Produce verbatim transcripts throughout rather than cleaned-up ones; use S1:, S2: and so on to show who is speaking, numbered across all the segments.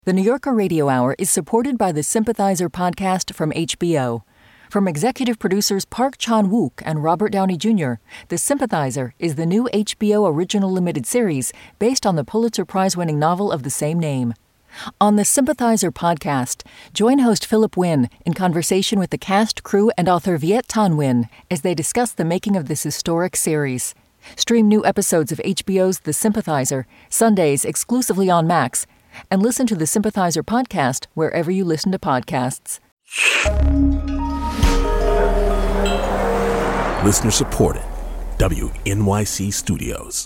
S1: The New Yorker Radio Hour is supported by the Sympathizer podcast from H B O. From executive producers Park Chan-wook and Robert Downey Junior, The Sympathizer is the new H B O original limited series based on the Pulitzer Prize-winning novel of the same name. On the Sympathizer podcast, join host Philip Wynn in conversation with the cast, crew, and author Viet Thanh Nguyen as they discuss the making of this historic series. Stream new episodes of H B O's The Sympathizer, Sundays exclusively on Max, and listen to the Sympathizer podcast wherever you listen to podcasts.
S2: Listener supported. W N Y C Studios.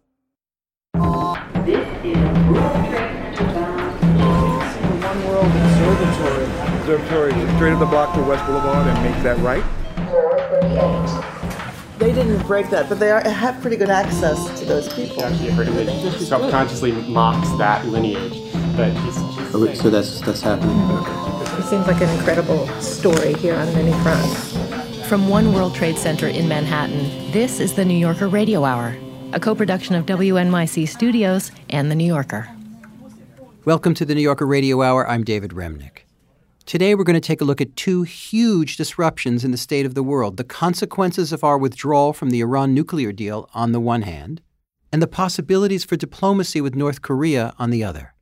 S3: This is World Trade Center.
S4: The One World Observatory. Observatory is straight up the block to West Boulevard and make that right.
S5: They didn't break that, but they are, have pretty good access to those people.
S6: Actually, I heard him that subconsciously mocks that lineage, but he's, he's
S7: oh, so that's that's happening. Okay.
S8: It seems like an incredible story here on many fronts.
S9: From One World Trade Center in Manhattan, this is the New Yorker Radio Hour, a co-production of W N Y C Studios and The New Yorker.
S10: Welcome to the New Yorker Radio Hour. I'm David Remnick. Today we're going to take a look at two huge disruptions in the state of the world, the consequences of our withdrawal from the Iran nuclear deal on the one hand, and the possibilities for diplomacy with North Korea on the other.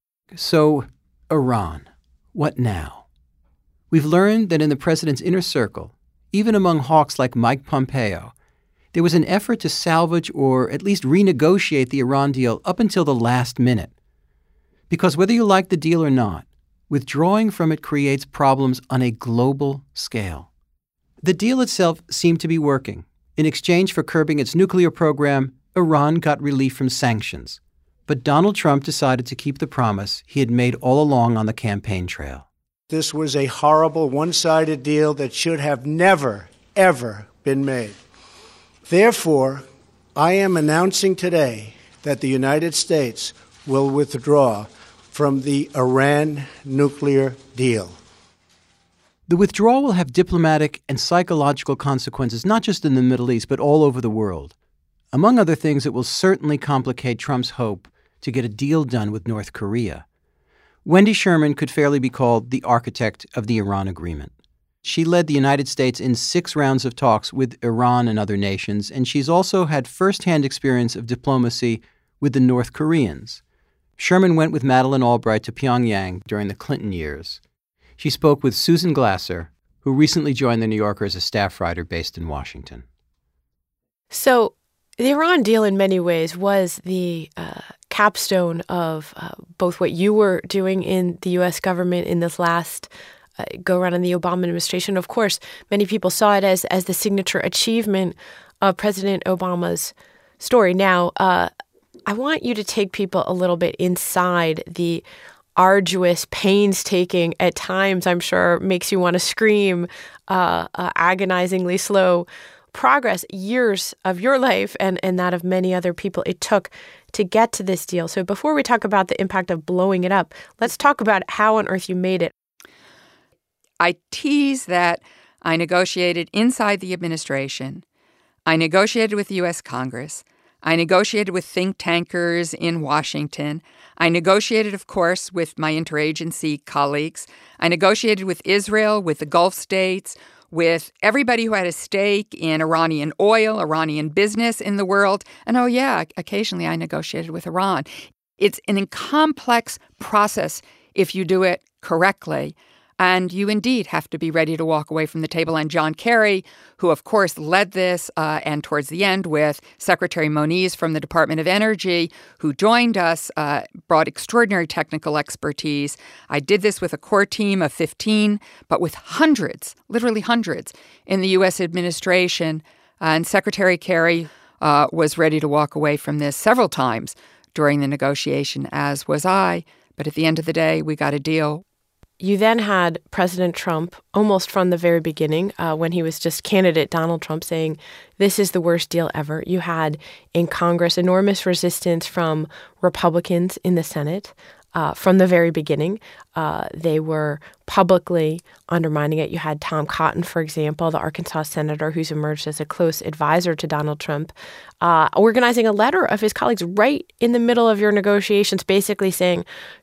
S10: So, Iran, what now? We've learned that in the president's inner circle, even among hawks like Mike Pompeo, there was an effort to salvage or at least renegotiate the Iran deal up until the last minute. Because whether you like the deal or not, withdrawing from it creates problems on a global scale. The deal itself seemed to be working. In exchange for curbing its nuclear program, Iran got relief from sanctions. But Donald Trump decided to keep the promise he had made all along on the campaign trail.
S11: This was a horrible, one-sided deal that should have never, ever been made. Therefore, I am announcing today that the United States will withdraw from the Iran nuclear deal.
S10: The withdrawal will have diplomatic and psychological consequences, not just in the Middle East, but all over the world. Among other things, it will certainly complicate Trump's hope to get a deal done with North Korea. Wendy Sherman could fairly be called the architect of the Iran agreement. She led the United States in six rounds of talks with Iran and other nations, and she's also had firsthand experience of diplomacy with the North Koreans. Sherman went with Madeleine Albright to Pyongyang during the Clinton years. She spoke with Susan Glasser, who recently joined The New Yorker as a staff writer based in Washington.
S12: So the Iran deal in many ways was the uh, capstone of uh, both what you were doing in the U S government in this last uh, go-around in the Obama administration. Of course, many people saw it as, as the signature achievement of President Obama's story. Now, uh, I want you to take people a little bit inside the arduous, painstaking, at times, I'm sure, makes you want to scream, uh, uh, agonizingly slow progress, years of your life and, and that of many other people it took to get to this deal. So before we talk about the impact of blowing it up, let's talk about how on earth you made it.
S13: I tease that I negotiated inside the administration. I negotiated with the U S Congress. I negotiated with think tankers in Washington. I negotiated, of course, with my interagency colleagues. I negotiated with Israel, with the Gulf states, with everybody who had a stake in Iranian oil, Iranian business in the world. And oh, yeah, occasionally I negotiated with Iran. It's an complex process if you do it correctly. And you indeed have to be ready to walk away from the table. And John Kerry, who, of course, led this, uh, and towards the end with Secretary Moniz from the Department of Energy, who joined us, uh, brought extraordinary technical expertise. I did this with a core team of fifteen, but with hundreds, literally hundreds, in the U S administration. And Secretary Kerry uh, was ready to walk away from this several times during the negotiation, as was I. But at the end of the day, we got a deal.
S12: You then had President Trump, almost from the very beginning, uh, when he was just candidate Donald Trump, saying, this is the worst deal ever. You had in Congress enormous resistance from Republicans in the Senate. Uh, from the very beginning, uh, they were publicly undermining it. You had Tom Cotton, for example, the Arkansas senator who's emerged as a close advisor to Donald Trump, uh, organizing a letter of his colleagues right in the middle of your negotiations, basically saying,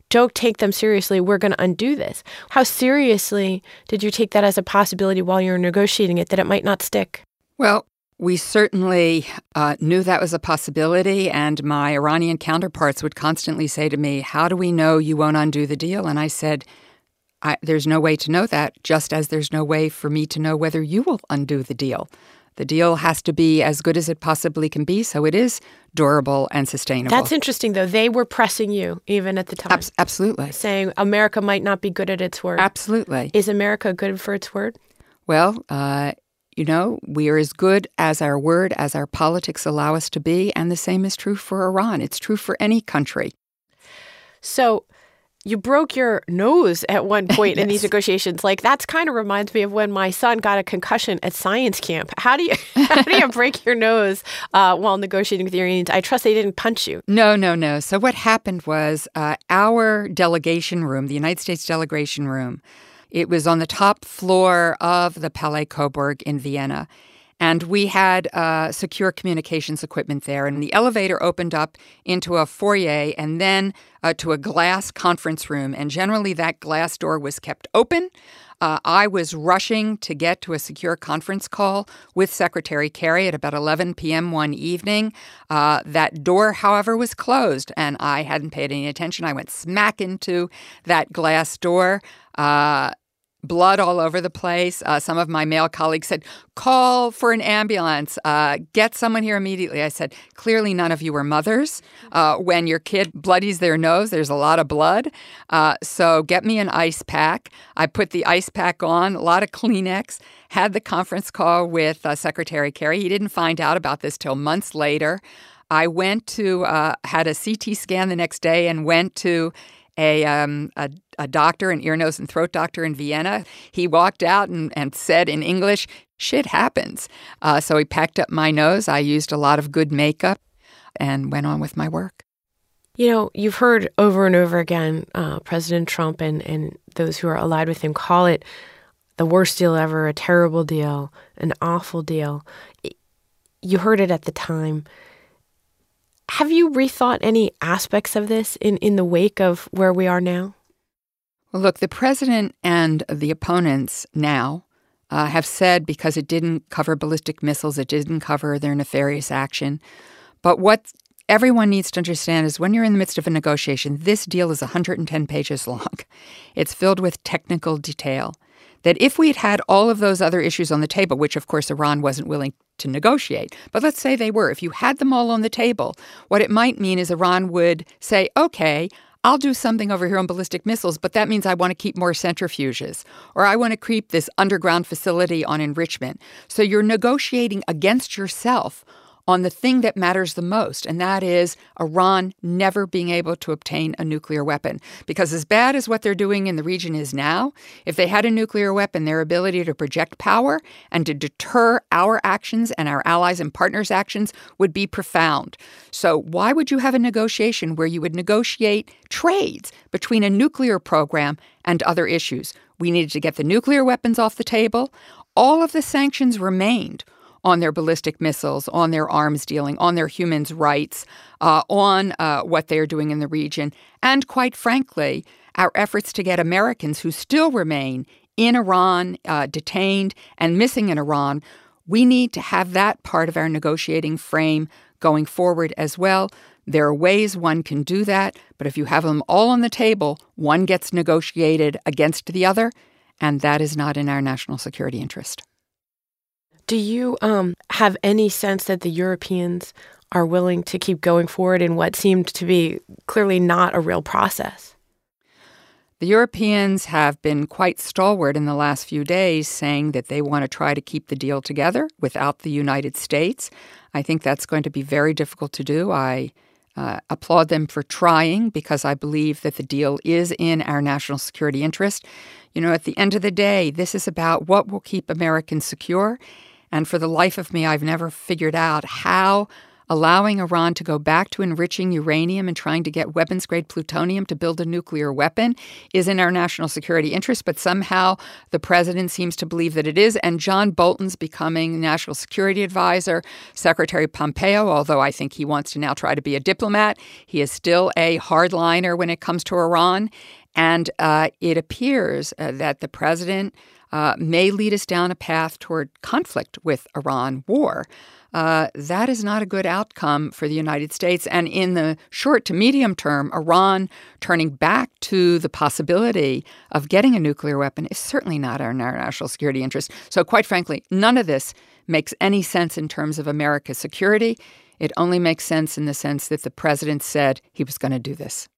S12: don't take them seriously, we're going to undo this. How seriously did you take that as a possibility while you were negotiating it, that it might not stick?
S13: Well, we certainly uh, knew that was a possibility, and my Iranian counterparts would constantly say to me, how do we know you won't undo the deal? And I said, I, there's no way to know that, just as there's no way for me to know whether you will undo the deal. The deal has to be as good as it possibly can be, so it is durable and sustainable.
S12: That's interesting, though. They were pressing you, even at the time.
S13: Abs- absolutely.
S12: Saying America might not be good at its word.
S13: Absolutely.
S12: Is America good for its word?
S13: Well, uh, you know, we are as good as our word, as our politics allow us to be, and the same is true for Iran. It's true for any country.
S12: So you broke your nose at one point yes. in these negotiations. Like, that's kind of reminds me of when my son got a concussion at science camp. How do you how do you break your nose uh, while negotiating with the Iranians? I trust they didn't punch you.
S13: No, no, no. So what happened was uh, our delegation room, the United States delegation room, it was on the top floor of the Palais Coburg in Vienna. And we had uh, secure communications equipment there. And the elevator opened up into a foyer and then uh, to a glass conference room. And generally that glass door was kept open. Uh, I was rushing to get to a secure conference call with Secretary Kerry at about eleven p.m. one evening. Uh, that door, however, was closed, and I hadn't paid any attention. I went smack into that glass door. Uh, blood all over the place. Uh, some of my male colleagues said, call for an ambulance. Uh, get someone here immediately. I said, clearly none of you are mothers. Uh, when your kid bloodies their nose, there's a lot of blood. Uh, so get me an ice pack. I put the ice pack on, a lot of Kleenex, had the conference call with uh, Secretary Kerry. He didn't find out about this till months later. I went to, uh, had a C T scan the next day and went to A, um, a a doctor, an ear, nose, and throat doctor in Vienna. He walked out and, and said in English, shit happens. Uh, so he packed up my nose. I used a lot of good makeup and went on with my work.
S12: You know, you've heard over and over again uh, President Trump and, and those who are allied with him call it the worst deal ever, a terrible deal, an awful deal. You heard it at the time. Have you rethought any aspects of this in, in the wake of where we are now?
S13: Well, look, the president and the opponents now uh, have said because it didn't cover ballistic missiles, it didn't cover their nefarious action. But what everyone needs to understand is when you're in the midst of a negotiation, this deal is one hundred ten pages long. It's filled with technical detail. That if we had had all of those other issues on the table, which of course Iran wasn't willing to negotiate, but let's say they were, if you had them all on the table, what it might mean is Iran would say, okay, I'll do something over here on ballistic missiles, but that means I want to keep more centrifuges, or I want to keep this underground facility on enrichment. So you're negotiating against yourself on the thing that matters the most, and that is Iran never being able to obtain a nuclear weapon. Because as bad as what they're doing in the region is now, if they had a nuclear weapon, their ability to project power and to deter our actions and our allies and partners' actions would be profound. So why would you have a negotiation where you would negotiate trades between a nuclear program and other issues? We needed to get the nuclear weapons off the table. All of the sanctions remained on their ballistic missiles, on their arms dealing, on their human rights, uh, on uh, what they are doing in the region, and quite frankly, our efforts to get Americans who still remain in Iran, uh, detained and missing in Iran. We need to have that part of our negotiating frame going forward as well. There are ways one can do that, but if you have them all on the table, one gets negotiated against the other, and that is not in our national security interest.
S12: Do you um, have any sense that the Europeans are willing to keep going forward in what seemed to be clearly not a real process?
S13: The Europeans have been quite stalwart in the last few days, saying that they want to try to keep the deal together without the United States. I think that's going to be very difficult to do. I uh, applaud them for trying because I believe that the deal is in our national security interest. You know, at the end of the day, this is about what will keep Americans secure. And for the life of me, I've never figured out how allowing Iran to go back to enriching uranium and trying to get weapons-grade plutonium to build a nuclear weapon is in our national security interest, but somehow the president seems to believe that it is. And John Bolton's becoming national security advisor. Secretary Pompeo, although I think he wants to now try to be a diplomat, he is still a hardliner when it comes to Iran. And uh, it appears uh, that the president uh, may lead us down a path toward conflict with Iran, war. Uh, that is not a good outcome for the United States. And in the short to medium term, Iran turning back to the possibility of getting a nuclear weapon is certainly not in our national security interest. So quite frankly, none of this makes any sense in terms of America's security. It only makes sense in the sense that the president said he was going to do this.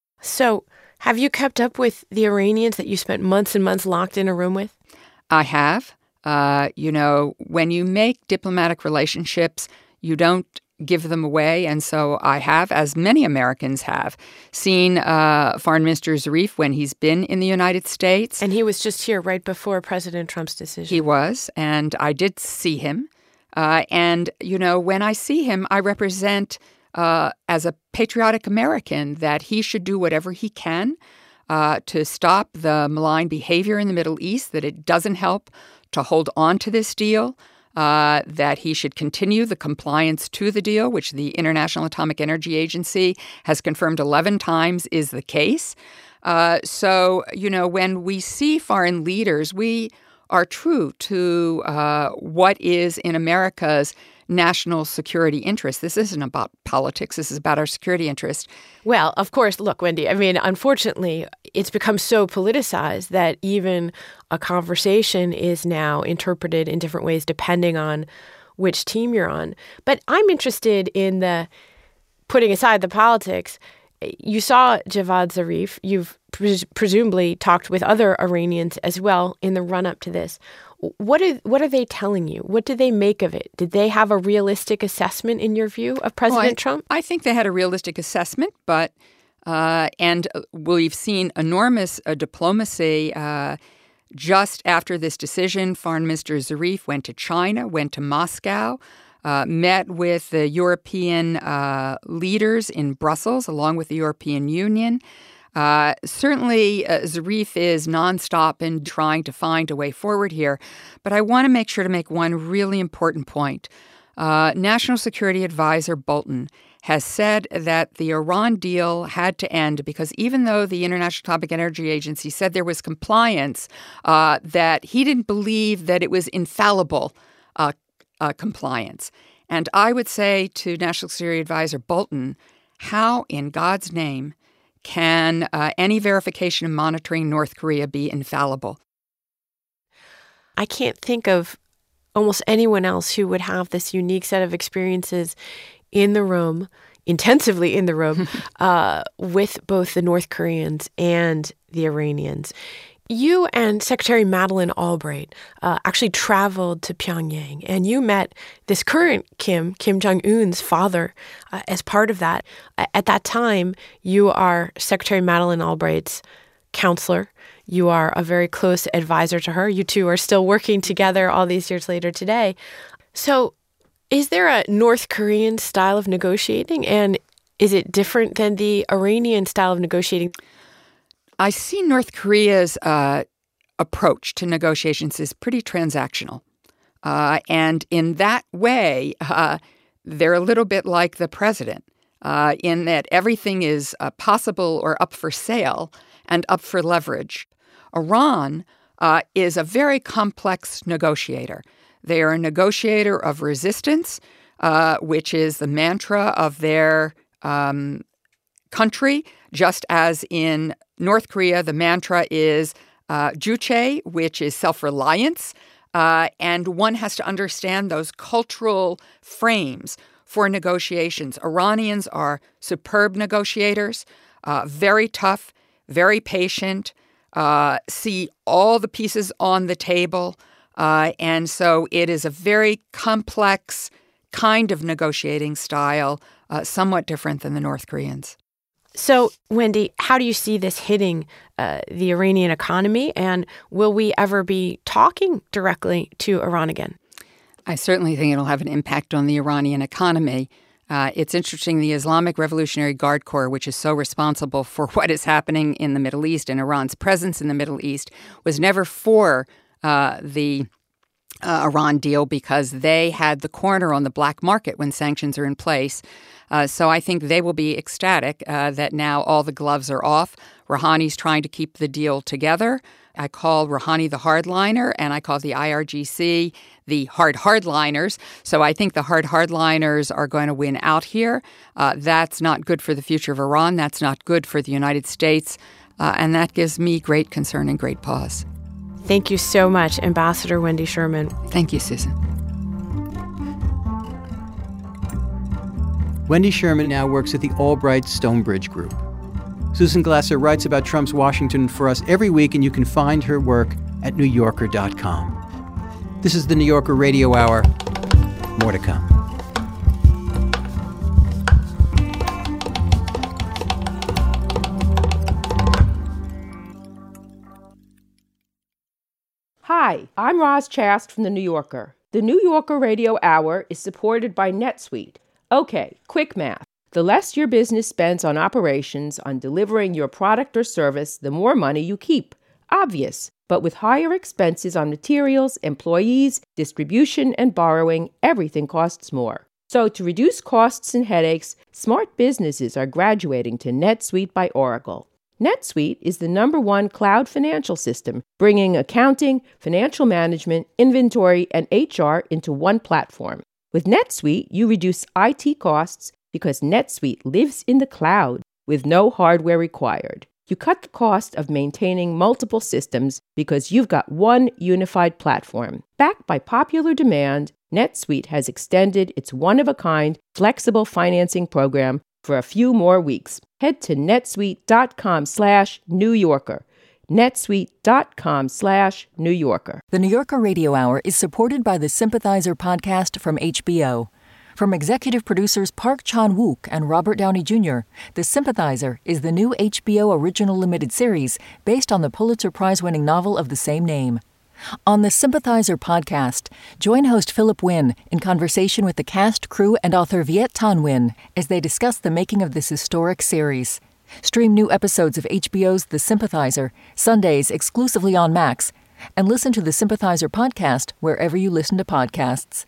S12: So have you kept up with the Iranians that you spent months and months locked in a room with?
S13: I have. Uh, you know, when you make diplomatic relationships, you don't give them away. And so I have, as many Americans have, seen uh, Foreign Minister Zarif when he's been in the United States.
S12: And he was just here right before President Trump's decision.
S13: He was, and I did see him. Uh, and, you know, when I see him, I represent, uh, as a patriotic American, that he should do whatever he can uh, to stop the malign behavior in the Middle East, that it doesn't help to hold on to this deal, uh, that he should continue the compliance to the deal, which the International Atomic Energy Agency has confirmed eleven times is the case. Uh, so, you know, when we see foreign leaders, we are true to uh, what is in America's national security interest. This isn't about politics. This is about our security interest.
S12: Well, of course, look, Wendy, I mean, unfortunately, it's become so politicized that even a conversation is now interpreted in different ways depending on which team you're on. But I'm interested in the, putting aside the politics, you saw Javad Zarif. You've pres- presumably talked with other Iranians as well in the run-up to this. What are, what are they telling you? What do they make of it? Did they have a realistic assessment, in your view, of President
S13: well, I,
S12: Trump?
S13: I think they had a realistic assessment, but uh, and we've seen enormous uh, diplomacy uh, just after this decision. Foreign Minister Zarif went to China, went to Moscow, uh, met with the European uh, leaders in Brussels, along with the European Union. Uh, certainly, uh, Zarif is nonstop in trying to find a way forward here. But I want to make sure to make one really important point. Uh, National Security Advisor Bolton has said that the Iran deal had to end because even though the International Atomic Energy Agency said there was compliance, uh, that he didn't believe that it was infallible uh, uh, compliance. And I would say to National Security Advisor Bolton, how in God's name can uh, any verification and monitoring North Korea be infallible?
S12: I can't think of almost anyone else who would have this unique set of experiences in the room, intensively in the room, uh, with both the North Koreans and the Iranians. You and Secretary Madeleine Albright uh, actually traveled to Pyongyang, and you met this current Kim, Kim Jong-un's father, uh, as part of that. At that time, you are Secretary Madeleine Albright's counselor. You are a very close advisor to her. You two are still working together all these years later today. So is there a North Korean style of negotiating, and is it different than the Iranian style of negotiating?
S13: I see North Korea's uh, approach to negotiations is pretty transactional. Uh, and in that way, uh, they're a little bit like the president uh, in that everything is uh, possible or up for sale and up for leverage. Iran uh, is a very complex negotiator. They are a negotiator of resistance, uh, which is the mantra of their um, country, just as in North Korea, the mantra is uh, juche, which is self-reliance, uh, and one has to understand those cultural frames for negotiations. Iranians are superb negotiators, uh, very tough, very patient, uh, see all the pieces on the table, uh, and so it is a very complex kind of negotiating style, uh, somewhat different than the North Koreans.
S12: So, Wendy, how do you see this hitting uh, the Iranian economy, and will we ever be talking directly to Iran again?
S13: I certainly think it'll have an impact on the Iranian economy. Uh, it's interesting, the Islamic Revolutionary Guard Corps, which is so responsible for what is happening in the Middle East and Iran's presence in the Middle East, was never for uh, the uh, Iran deal because they had the corner on the black market when sanctions are in place. Uh, so I think they will be ecstatic uh, that now all the gloves are off. Rouhani's trying to keep the deal together. I call Rouhani the hardliner, and I call the I R G C the hard hardliners. So I think the hard hardliners are going to win out here. Uh, that's not good for the future of Iran. That's not good for the United States. Uh, and that gives me great concern and great pause.
S12: Thank you so much, Ambassador Wendy Sherman.
S13: Thank you, Susan.
S10: Wendy Sherman now works at the Albright Stonebridge Group. Susan Glasser writes about Trump's Washington for us every week, and you can find her work at new yorker dot com. This is the New Yorker Radio Hour. More to come.
S14: Hi, I'm Roz Chast from The New Yorker. The New Yorker Radio Hour is supported by NetSuite. Okay, quick math. The less your business spends on operations, on delivering your product or service, the more money you keep. Obvious. But with higher expenses on materials, employees, distribution, and borrowing, everything costs more. So to reduce costs and headaches, smart businesses are graduating to NetSuite by Oracle. NetSuite is the number one cloud financial system, bringing accounting, financial management, inventory, and H R into one platform. With NetSuite, you reduce I T costs because NetSuite lives in the cloud with no hardware required. You cut the cost of maintaining multiple systems because you've got one unified platform. Backed by popular demand, NetSuite has extended its one-of-a-kind flexible financing program for a few more weeks. Head to netsuite.com slash New Yorker. netsuite.com slash New Yorker.
S1: The New Yorker Radio Hour is supported by the Sympathizer podcast from H B O. From executive producers Park Chan-wook and Robert Downey Junior, The Sympathizer is the new H B O original limited series based on the Pulitzer Prize-winning novel of the same name. On the Sympathizer podcast, join host Philip Wynn in conversation with the cast, crew, and author Viet Thanh Nguyen as they discuss the making of this historic series. Stream new episodes of H B O's The Sympathizer, Sundays exclusively on Max, and listen to the Sympathizer podcast wherever you listen to podcasts.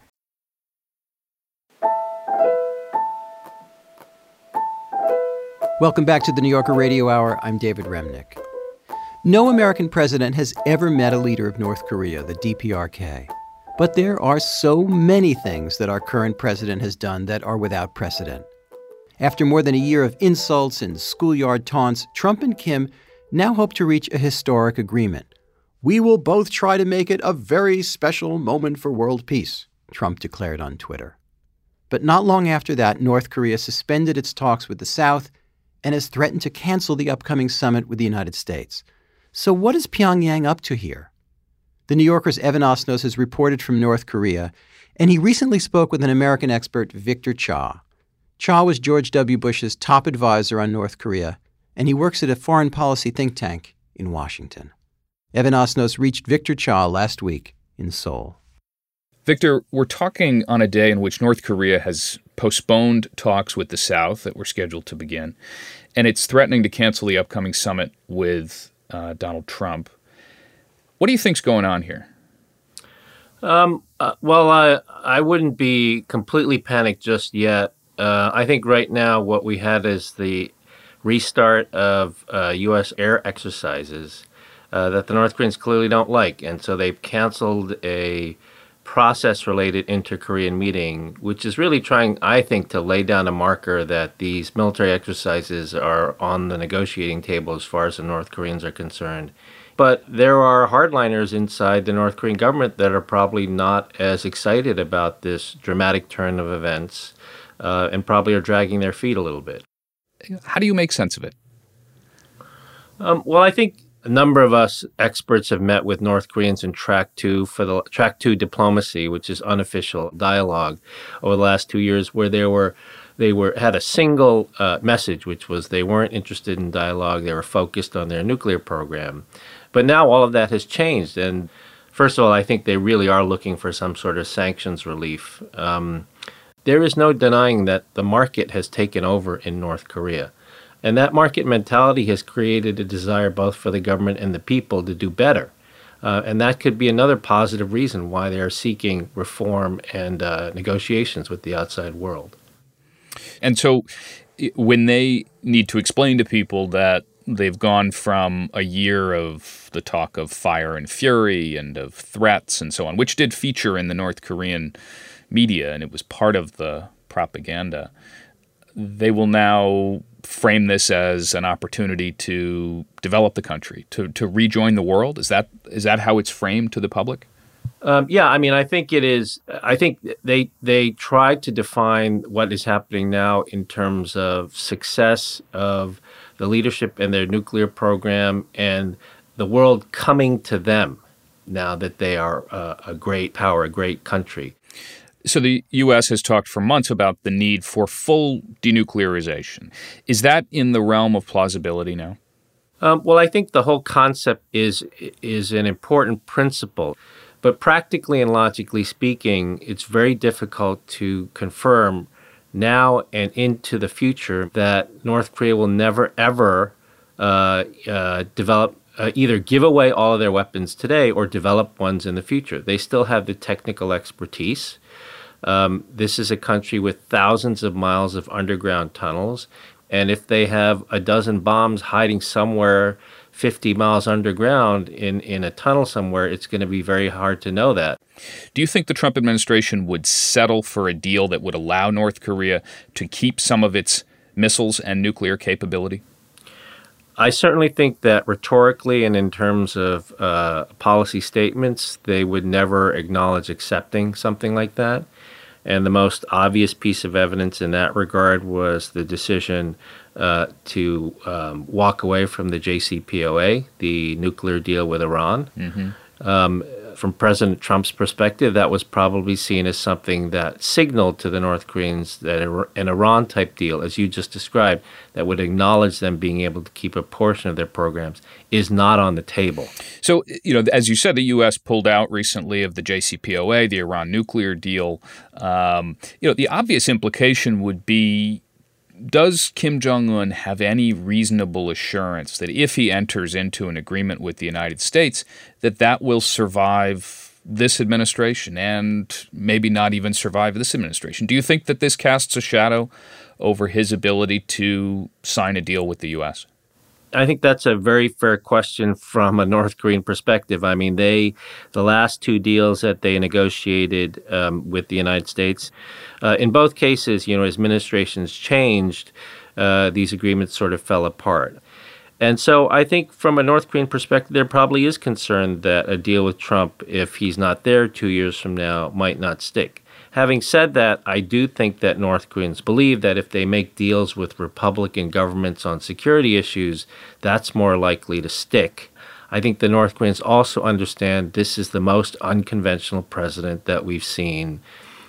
S10: Welcome back to the New Yorker Radio Hour. I'm David Remnick. No American president has ever met a leader of North Korea, the D P R K. But there are so many things that our current president has done that are without precedent. After more than a year of insults and schoolyard taunts, Trump and Kim now hope to reach a historic agreement. We will both try to make it a very special moment for world peace, Trump declared on Twitter. But not long after that, North Korea suspended its talks with the South and has threatened to cancel the upcoming summit with the United States. So what is Pyongyang up to here? The New Yorker's Evan Osnos has reported from North Korea, and he recently spoke with an American expert, Victor Cha. Cha was George W. Bush's top advisor on North Korea, and he works at a foreign policy think tank in Washington. Evan Osnos reached Victor Cha last week in Seoul.
S15: Victor, we're talking on a day in which North Korea has postponed talks with the South that were scheduled to begin, and it's threatening to cancel the upcoming summit with uh, Donald Trump. What do you think's going on here?
S16: Um, uh, well, I I wouldn't be completely panicked just yet. Uh, I think right now what we had is the restart of uh, U S air exercises uh, that the North Koreans clearly don't like, and so they've canceled a process-related inter-Korean meeting, which is really trying, I think, to lay down a marker that these military exercises are on the negotiating table as far as the North Koreans are concerned. But there are hardliners inside the North Korean government that are probably not as excited about this dramatic turn of events uh, and probably are dragging their feet a little bit.
S15: How do you make sense of it?
S16: Um, well, I think a number of us experts have met with North Koreans in Track Two for the Track Two diplomacy, which is unofficial dialogue, over the last two years, where there were they were had a single uh, message, which was they weren't interested in dialogue. They were focused on their nuclear program. But now all of that has changed, and first of all, I think they really are looking for some sort of sanctions relief. Um, there is no denying that the market has taken over in North Korea. And that market mentality has created a desire both for the government and the people to do better. Uh, and that could be another positive reason why they are seeking reform and uh, negotiations with the outside world.
S15: And so when they need to explain to people that they've gone from a year of the talk of fire and fury and of threats and so on, which did feature in the North Korean media, and it was part of the propaganda, they will now frame this as an opportunity to develop the country, to, to rejoin the world? Is that is that how it's framed to the public?
S16: Um, yeah, I mean, I think it is. I think they they try to define what is happening now in terms of success of the leadership in their nuclear program and the world coming to them now that they are uh, a great power, a great country.
S15: So the U S has talked for months about the need for full denuclearization. Is that in the realm of plausibility now?
S16: Um, well, I think the whole concept is is an important principle. But practically and logically speaking, it's very difficult to confirm now and into the future that North Korea will never, ever uh, uh, develop, uh, either give away all of their weapons today or develop ones in the future. They still have the technical expertise. Um, this is a country with thousands of miles of underground tunnels. And if they have a dozen bombs hiding somewhere fifty miles underground in, in a tunnel somewhere, it's going to be very hard to know that.
S15: Do you think the Trump administration would settle for a deal that would allow North Korea to keep some of its missiles and nuclear capability?
S16: I certainly think that rhetorically and in terms of uh, policy statements, they would never acknowledge accepting something like that. And the most obvious piece of evidence in that regard was the decision uh, to um, walk away from the J C P O A, the nuclear deal with Iran. Mm-hmm. Um, from President Trump's perspective, that was probably seen as something that signaled to the North Koreans that an Iran-type deal, as you just described, that would acknowledge them being able to keep a portion of their programs, is not on the table.
S15: So, you know, as you said, the U S pulled out recently of the J C P O A, the Iran nuclear deal. Um, you know, the obvious implication would be, does Kim Jong-un have any reasonable assurance that if he enters into an agreement with the United States, that that will survive this administration and maybe not even survive this administration? Do you think that this casts a shadow over his ability to sign a deal with the U S?
S16: I think that's a very fair question from a North Korean perspective. I mean, they, the last two deals that they negotiated um, with the United States, uh, in both cases, you know, as administrations changed, uh, these agreements sort of fell apart. And so I think from a North Korean perspective, there probably is concern that a deal with Trump, if he's not there two years from now, might not stick. Having said that, I do think that North Koreans believe that if they make deals with Republican governments on security issues, that's more likely to stick. I think the North Koreans also understand this is the most unconventional president that we've seen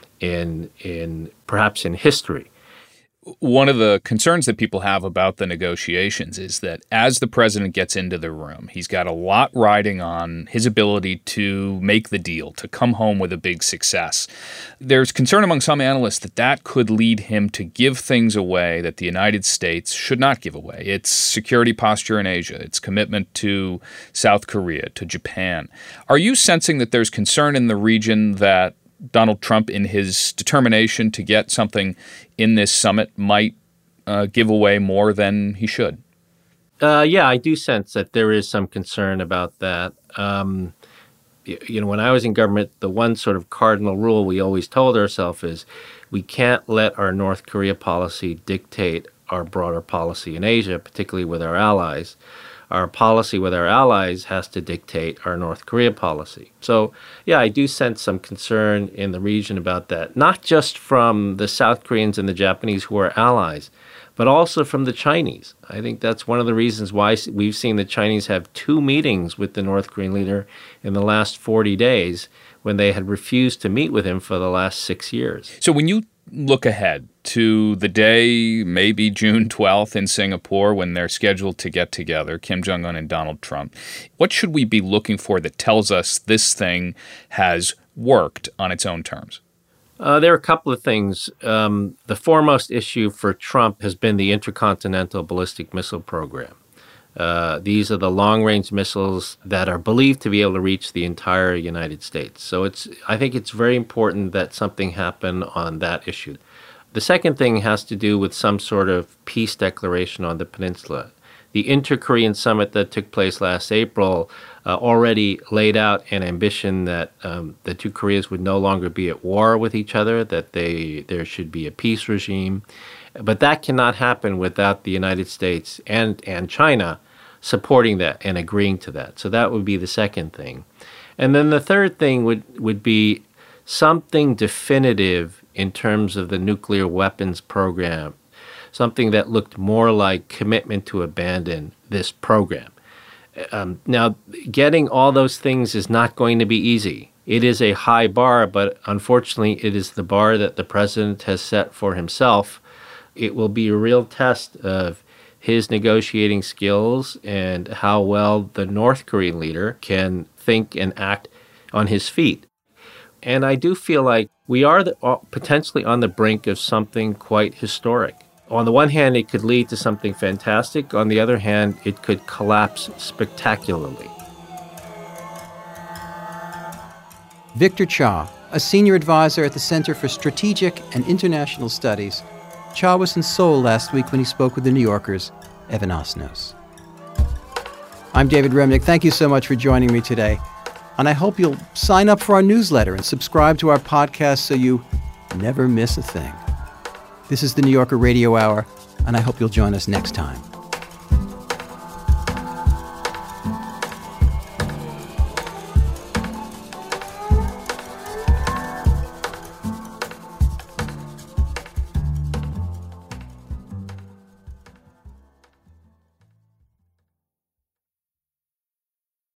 S16: in in perhaps in history.
S15: One of the concerns that people have about the negotiations is that as the president gets into the room, he's got a lot riding on his ability to make the deal, to come home with a big success. There's concern among some analysts that that could lead him to give things away that the United States should not give away. Its security posture in Asia, its commitment to South Korea, to Japan. Are you sensing that there's concern in the region that Donald Trump, in his determination to get something in this summit, might uh, give away more than he should?
S16: Uh, yeah, I do sense that there is some concern about that. Um, you, you know, when I was in government, the one sort of cardinal rule we always told ourselves is we can't let our North Korea policy dictate our broader policy in Asia, particularly with our allies. Our policy with our allies has to dictate our North Korea policy. So, yeah, I do sense some concern in the region about that, not just from the South Koreans and the Japanese who are allies, but also from the Chinese. I think that's one of the reasons why we've seen the Chinese have two meetings with the North Korean leader in the last forty days when they had refused to meet with him for the last six years.
S15: So when you look ahead to the day, maybe June twelfth in Singapore, when they're scheduled to get together, Kim Jong-un and Donald Trump, what should we be looking for that tells us this thing has worked on its own terms?
S16: Uh, there are a couple of things. Um, the foremost issue for Trump has been the Intercontinental Ballistic Missile Program. Uh, these are the long-range missiles that are believed to be able to reach the entire United States. So it's, I think it's very important that something happen on that issue. The second thing has to do with some sort of peace declaration on the peninsula. The Inter-Korean summit that took place last April uh, already laid out an ambition that um, the two Koreas would no longer be at war with each other, that they there should be a peace regime. But that cannot happen without the United States and, and China supporting that and agreeing to that. So that would be the second thing. And then the third thing would, would be something definitive in terms of the nuclear weapons program, something that looked more like commitment to abandon this program. Um, now, getting all those things is not going to be easy. It is a high bar, but unfortunately, it is the bar that the president has set for himself. It will be a real test of his negotiating skills and how well the North Korean leader can think and act on his feet. And I do feel like we are the, uh, potentially on the brink of something quite historic. On the one hand, it could lead to something fantastic. On the other hand, it could collapse spectacularly.
S10: Victor Cha, a senior advisor at the Center for Strategic and International Studies. Cha was in Seoul last week when he spoke with the New Yorker's Evan Osnos. I'm David Remnick. Thank you so much for joining me today. And I hope you'll sign up for our newsletter and subscribe to our podcast so you never miss a thing. This is the New Yorker Radio Hour, and I hope you'll join us next time.